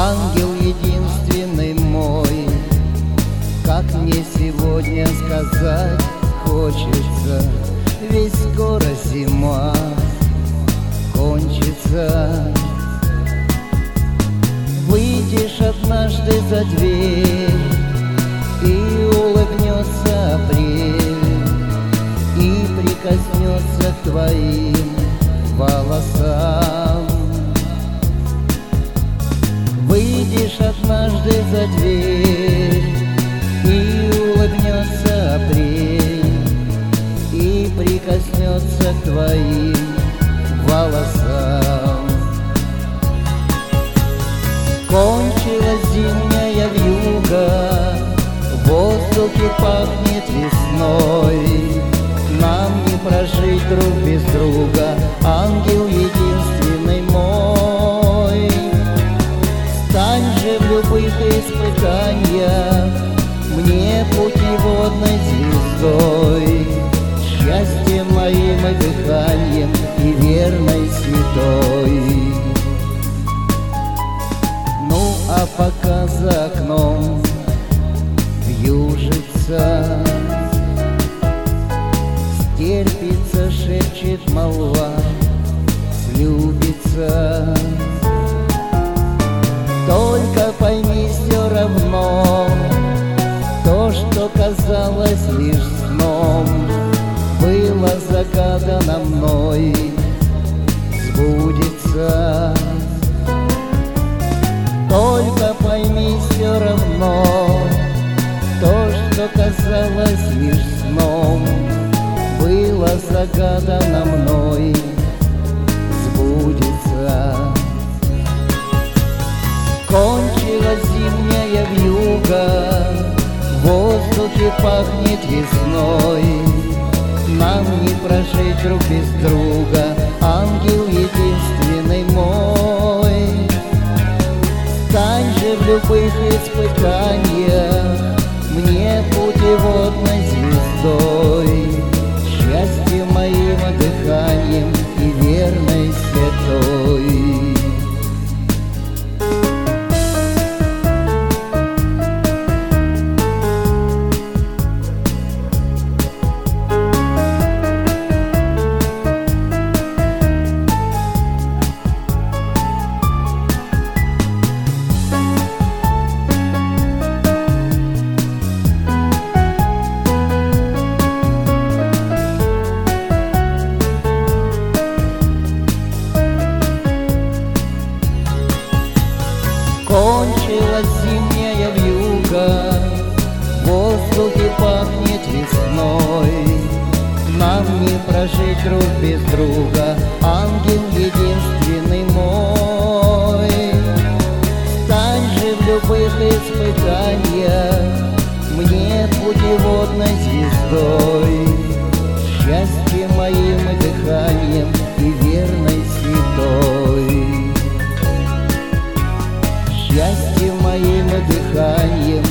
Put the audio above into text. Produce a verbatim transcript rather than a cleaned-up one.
ангел единственный мой. Как мне сегодня сказать хочется, ведь скоро зима кончится. Выйдешь однажды за дверь, и улыбнется апрель, и прикоснется к твоим волосам. Выйдешь однажды за дверь, и улыбнется апрель, и прикоснется к твоим волосам. Кончилась зимняя вьюга, в воздухе пахнет весной. Нам не прожить друг без друга, ангел единственный мой. Стань же в любых испытаниях мне путеводной звездой, счастьем моим и дыханием, и верной святой. Ну а пока за окном вьюжится, стерпится, шепчет молва, слюбится. Только пойми, все равно то, что казалось лишь сном, было загадано мной, сбудется. Только пойми, все равно то, что казалось лишь сном, было загадано мной, сбудется. Кончилась зимняя вьюга, в воздухе пахнет весной. Нам не прожить друг без друга, ангел единственный мой. Стань же в любых испытаниях мне путеводной звездой, счастьем моим и дыханием, и верной святой. Кончилась зимняя вьюга, в воздухе пахнет весной. Нам не прожить друг без друга, ангел единственный мой. Стань же в любых испытаниях мне путеводной звездой, счастьем моим и дыханием, и верной святой. Счастьем моим и дыханием,